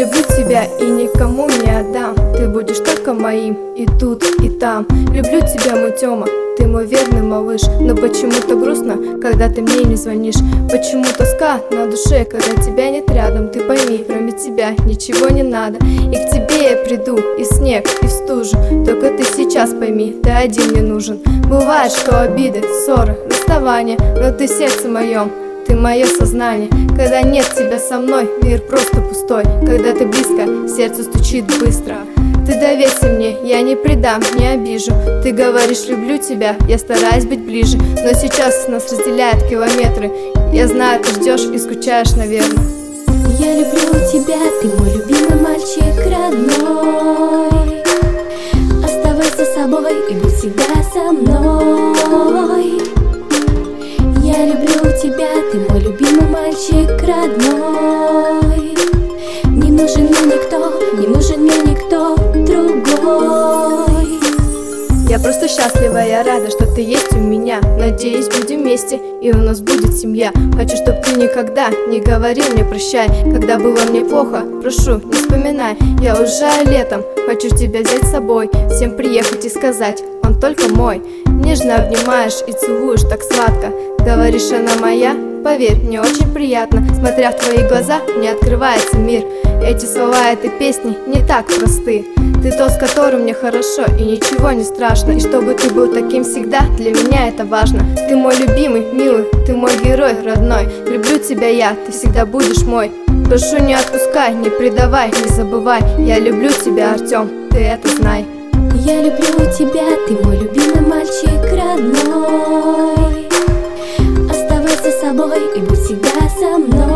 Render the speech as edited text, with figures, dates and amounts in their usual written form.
люблю тебя и никому не отдам. Ты будешь только моим и тут, и там. Люблю тебя, мой Тёма, ты мой верный малыш. Но почему-то грустно, когда ты мне не звонишь. Почему тоска на душе, когда тебя нет рядом. Ты пойми, кроме тебя ничего не надо. И к тебе я приду и в снег, и в стужу. Только ты сейчас пойми, ты один мне нужен. Бывает, что обиды, ссоры, расставания, но ты в сердце моем, ты мое сознание. Когда нет тебя со мной, мир просто пустой. Когда ты близко, сердце стучит быстро. Ты доверься мне, я не предам, не обижу. Ты говоришь, люблю тебя, я стараюсь быть ближе. Но сейчас нас разделяют километры. Я знаю, ты ждешь и скучаешь, наверное. Я люблю тебя, ты мой любимый мальчик родной. Оставайся собой и будь всегда со мной. Я люблю тебя, ты мой любимый мальчик родной. Не нужен мне никто, не нужен мне никто другой. Я просто счастлива, я рада, что ты есть у меня. Надеюсь, будем вместе, и у нас будет семья. Хочу, чтоб ты никогда не говорил мне прощай. Когда было мне плохо, прошу, не вспоминай. Я уезжаю летом, хочу тебя взять с собой. Всем приехать и сказать, он только мой. Нежно обнимаешь и целуешь так сладко. Говоришь, она моя, поверь, мне очень приятно. Смотря в твои глаза, мне открывается мир. Эти слова этой песни не так просты. Ты тот, с которым мне хорошо и ничего не страшно. И чтобы ты был таким всегда, для меня это важно. Ты мой любимый, милый, ты мой герой родной. Люблю тебя я, ты всегда будешь мой. Прошу, не отпускай, не предавай, не забывай. Я люблю тебя, Артём, ты это знай. Я люблю тебя, ты мой любимый мальчик родной. Оставайся собой и будь всегда со мной.